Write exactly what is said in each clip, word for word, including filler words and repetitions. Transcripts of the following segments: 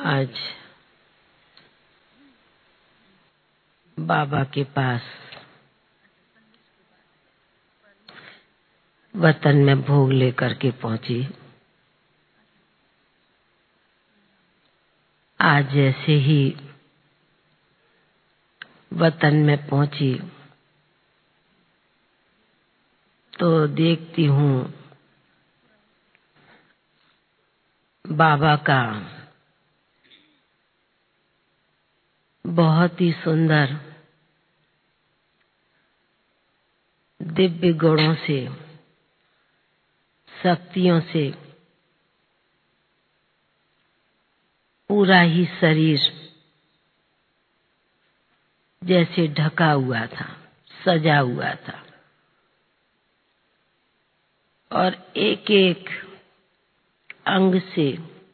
आज बाबा के पास वतन में भोग लेकर के पहुंची। आज जैसे ही वतन में पहुंची तो देखती हूँ बाबा का बहुत ही सुंदर दिव्य गुणों से, शक्तियों से पूरा ही शरीर जैसे ढका हुआ था, सजा हुआ था और एक एक अंग से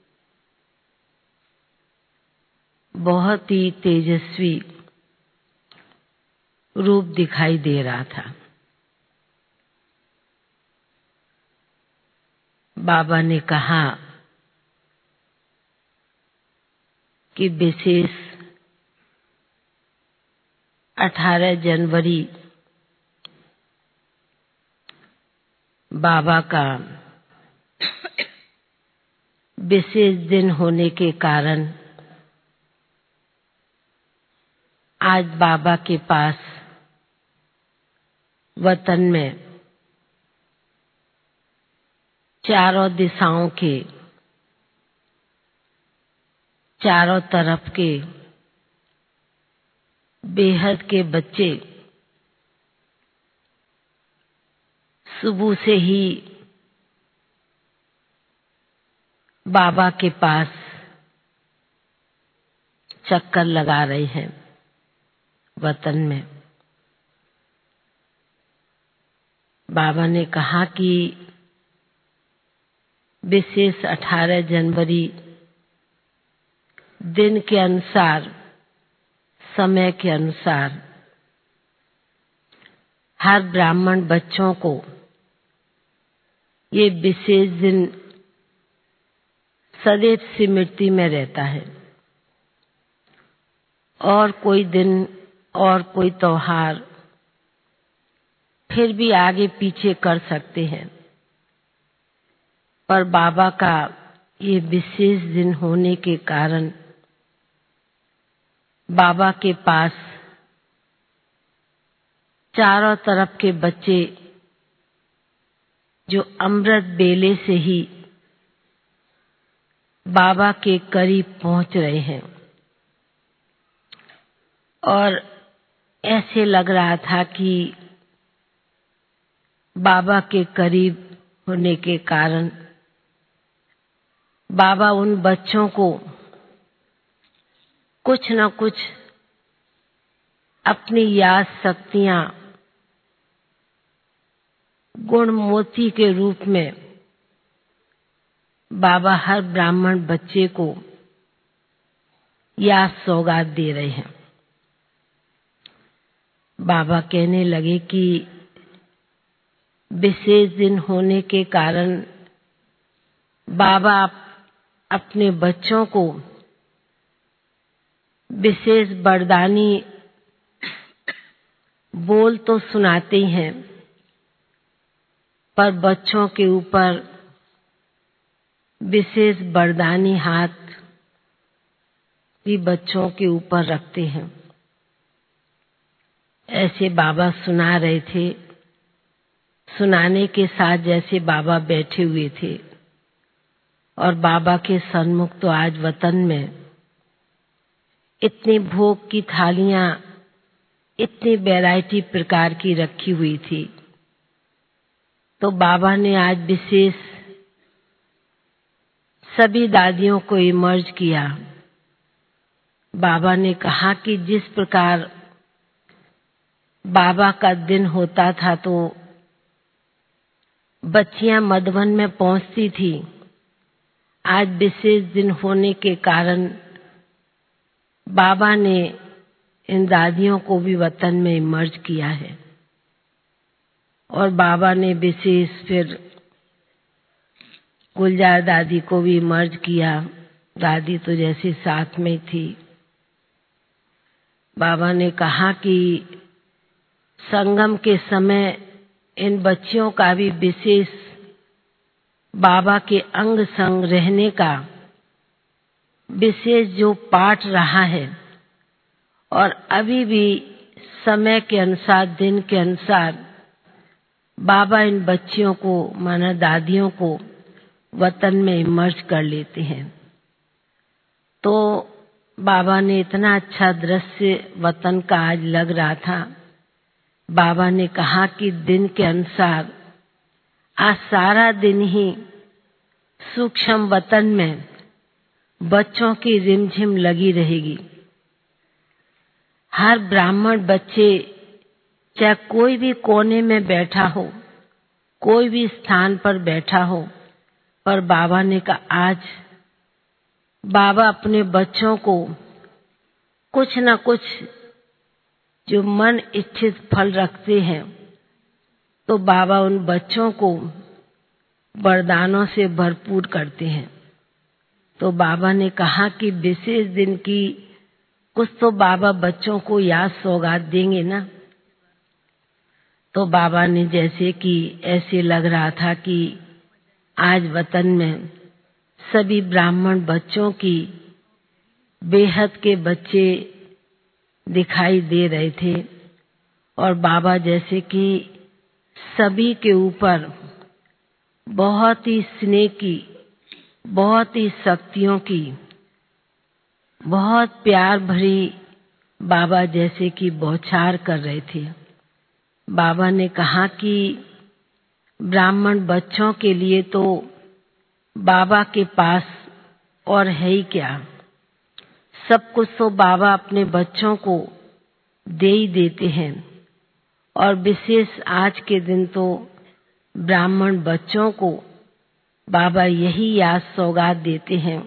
बहुत ही तेजस्वी रूप दिखाई दे रहा था। बाबा ने कहा कि विशेष अठारह जनवरी बाबा का विशेष दिन होने के कारण आज बाबा के पास वतन में चारों दिशाओं के, चारों तरफ के बेहद के बच्चे सुबह से ही बाबा के पास चक्कर लगा रहे हैं वतन में। बाबा ने कहा कि विशेष अठारह जनवरी दिन के अनुसार, समय के अनुसार हर ब्राह्मण बच्चों को ये विशेष दिन सदैव स्मृति में रहता है और कोई दिन और कोई त्योहार फिर भी आगे पीछे कर सकते हैं, पर बाबा का ये विशेष दिन होने के कारण बाबा के पास चारों तरफ के बच्चे जो अमृत बेले से ही बाबा के करीब पहुंच रहे हैं और ऐसे लग रहा था कि बाबा के करीब होने के कारण बाबा उन बच्चों को कुछ न कुछ अपनी याद शक्तियां गुण मोती के रूप में बाबा हर ब्राह्मण बच्चे को याद सौगात दे रहे हैं। बाबा कहने लगे कि विशेष दिन होने के कारण बाबा अपने बच्चों को विशेष वरदानी बोल तो सुनाते हैं, पर बच्चों के ऊपर विशेष वरदानी हाथ भी बच्चों के ऊपर रखते हैं। ऐसे बाबा सुना रहे थे। सुनाने के साथ जैसे बाबा बैठे हुए थे और बाबा के सन्मुख तो आज वतन में इतनी भोग की थालियां, इतनी वैरायटी प्रकार की रखी हुई थी, तो बाबा ने आज विशेष सभी दादियों को इमर्ज किया। बाबा ने कहा कि जिस प्रकार बाबा का दिन होता था तो बच्चियां मधुबन में पहुंचती थी, आज विशेष दिन होने के कारण बाबा ने इन दादियों को भी वतन में इमर्ज किया है और बाबा ने विशेष फिर गुलजार दादी को भी इमर्ज किया, दादी तो जैसे साथ में थी। बाबा ने कहा कि संगम के समय इन बच्चियों का भी विशेष बाबा के अंग संग रहने का विशेष जो पाठ रहा है, और अभी भी समय के अनुसार, दिन के अनुसार बाबा इन बच्चियों को, माना दादियों को, वतन में इमर्ज कर लेते हैं। तो बाबा ने इतना अच्छा दृश्य वतन का आज लग रहा था। बाबा ने कहा कि दिन के अनुसार आज सारा दिन ही सूक्ष्म वतन में बच्चों की रिमझिम लगी रहेगी। हर ब्राह्मण बच्चे चाहे कोई भी कोने में बैठा हो, कोई भी स्थान पर बैठा हो, पर बाबा ने कहा आज बाबा अपने बच्चों को कुछ न कुछ जो मन इच्छित फल रखते हैं, तो बाबा उन बच्चों को वरदानों से भरपूर करते हैं। तो बाबा ने कहा कि विशेष दिन की कुछ तो बाबा बच्चों को याद सौगात देंगे ना। तो बाबा ने जैसे कि ऐसे लग रहा था कि आज वतन में सभी ब्राह्मण बच्चों की बेहद के बच्चे दिखाई दे रहे थे, और बाबा जैसे कि सभी के ऊपर बहुत ही स्नेह की, बहुत ही शक्तियों की, बहुत प्यार भरी बाबा जैसे कि बौछार कर रहे थे। बाबा ने कहा कि ब्राह्मण बच्चों के लिए तो बाबा के पास और है ही क्या, सब कुछ तो बाबा अपने बच्चों को दे ही देते हैं। और विशेष आज के दिन तो ब्राह्मण बच्चों को बाबा यही याद सौगात देते हैं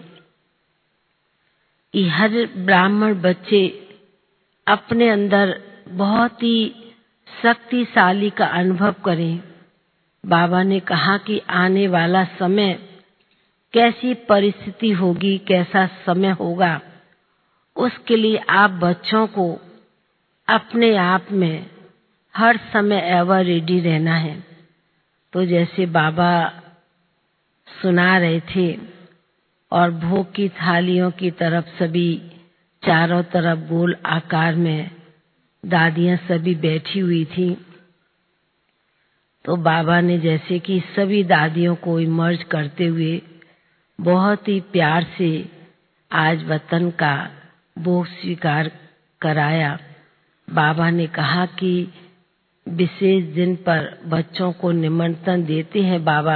कि हर ब्राह्मण बच्चे अपने अंदर बहुत ही शक्तिशाली का अनुभव करें। बाबा ने कहा कि आने वाला समय कैसी परिस्थिति होगी, कैसा समय होगा, उसके लिए आप बच्चों को अपने आप में हर समय एवर रेडी रहना है। तो जैसे बाबा सुना रहे थे और भोग की थालियों की तरफ सभी चारों तरफ गोल आकार में दादियां सभी बैठी हुई थी, तो बाबा ने जैसे कि सभी दादियों को इमर्ज करते हुए बहुत ही प्यार से आज वतन का भोग स्वीकार कराया। बाबा ने कहा कि विशेष दिन पर बच्चों को निमंत्रण देते हैं बाबा,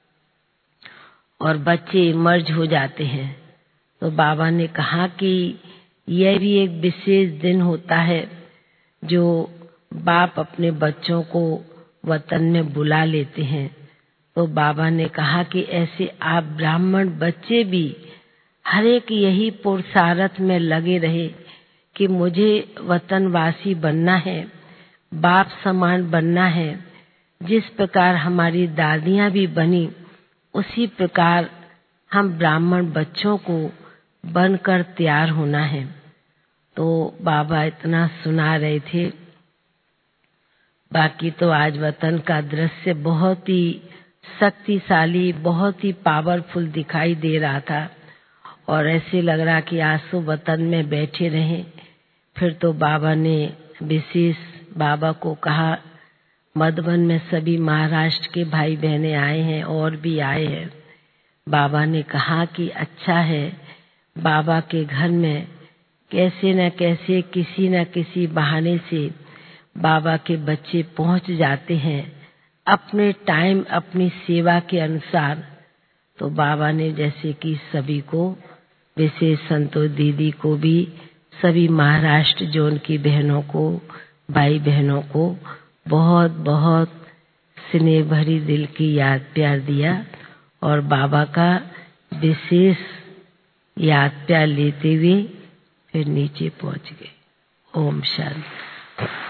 और बच्चे इमर्ज हो जाते हैं। तो बाबा ने कहा कि यह भी एक विशेष दिन होता है जो बाप अपने बच्चों को वतन में बुला लेते हैं। तो बाबा ने कहा कि ऐसे आप ब्राह्मण बच्चे भी हर एक यही पुरुषार्थ में लगे रहे कि मुझे वतनवासी बनना है, बाप समान बनना है। जिस प्रकार हमारी दादियां भी बनी, उसी प्रकार हम ब्राह्मण बच्चों को बनकर तैयार होना है। तो बाबा इतना सुना रहे थे। बाकी तो आज वतन का दृश्य बहुत ही शक्तिशाली, बहुत ही पावरफुल दिखाई दे रहा था, और ऐसे लग रहा कि आज तो वतन में बैठे रहे। फिर तो बाबा ने विशेष बाबा को कहा, मधुबन में सभी महाराष्ट्र के भाई बहनें आए हैं और भी आए हैं। बाबा ने कहा कि अच्छा है, बाबा के घर में कैसे न कैसे किसी न किसी बहाने से बाबा के बच्चे पहुंच जाते हैं अपने टाइम, अपनी सेवा के अनुसार। तो बाबा ने जैसे कि सभी को, विशेष संतोष दीदी को भी, सभी महाराष्ट्र जोन की बहनों को, भाई बहनों को बहुत बहुत स्नेह भरी दिल की याद प्यार दिया, और बाबा का विशेष याद प्यार लेते हुए फिर नीचे पहुंच गए। ओम शांति।